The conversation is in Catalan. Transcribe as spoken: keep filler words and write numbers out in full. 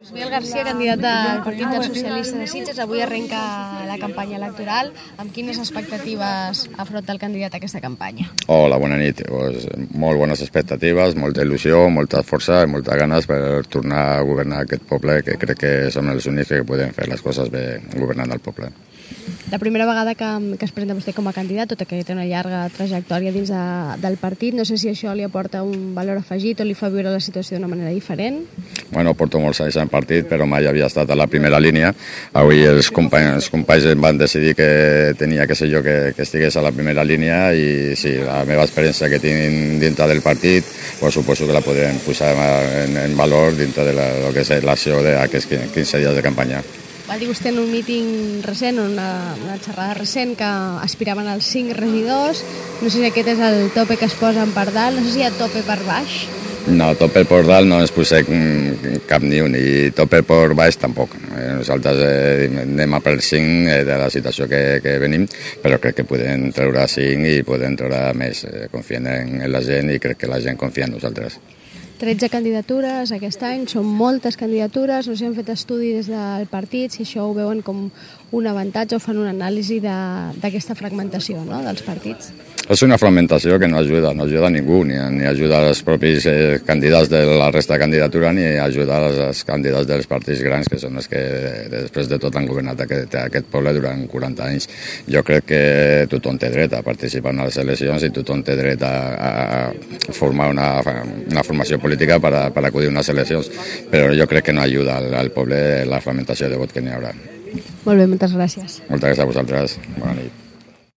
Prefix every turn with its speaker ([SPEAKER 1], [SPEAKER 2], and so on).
[SPEAKER 1] Miguel García, candidat del Partit dels Socialistes de Sitges, avui arrenca la campanya electoral. Amb quines expectatives afronta el candidat a aquesta campanya?
[SPEAKER 2] Hola, bona nit. Pues, molt bones expectatives, molta il·lusió, molta força i moltes ganes per tornar a governar aquest poble, que crec que som els únics que podem fer les coses bé governant el poble.
[SPEAKER 1] La primera vegada que, que es presenta vostè com a candidat, tot que té una llarga trajectòria dins de, del partit, no sé si això li aporta un valor afegit o li fa viure la situació d'una manera diferent?
[SPEAKER 2] Bueno, porto molts anys en partit, però mai havia estat a la primera línia. Avui els companys, els companys em van decidir que tenia que ser jo que, que estigués a la primera línia i sí, la meva experiència que tinc dintre del partit, pues, suposo que la podrem posar en, en valor dintre de la, lo que és l'acció d'aquests quinze dies de campanya.
[SPEAKER 1] Va dir vostè en un míting recent, una, una xerrada recent, que aspiraven als cinc regidors. No sé si aquest és el tope que es posen per dalt, no sé si hi ha tope per baix.
[SPEAKER 2] No, tope per dalt no ens posem cap ni un, i tope per baix tampoc. Nosaltres eh, anem a per cinc de la situació que, que venim, però crec que podem treure cinc i podem treure més. Confiem en la gent i crec que la gent confia en nosaltres.
[SPEAKER 1] tretze candidatures aquest any, són moltes candidatures, no sé si han fet estudi des del partit, si això ho veuen com un avantatge o fan una anàlisi d'aquesta fragmentació, no?, dels partits.
[SPEAKER 2] És una fragmentació que no ajuda, no ajuda a ningú, ni, ni ajuda als propis eh, candidats de la resta de candidatura, ni ajuda als, als candidats dels partits grans, que són els que després de tot han governat aquest, aquest poble durant quaranta anys. Jo crec que tothom té dret a participar en les eleccions i tothom té dret a, a formar una, una formació política per, a, per acudir a unes eleccions, però jo crec que no ajuda al, al poble la fragmentació de vot que n'hi haurà.
[SPEAKER 1] Molt bé, moltes gràcies.
[SPEAKER 2] Moltes gràcies a vosaltres. Bona nit.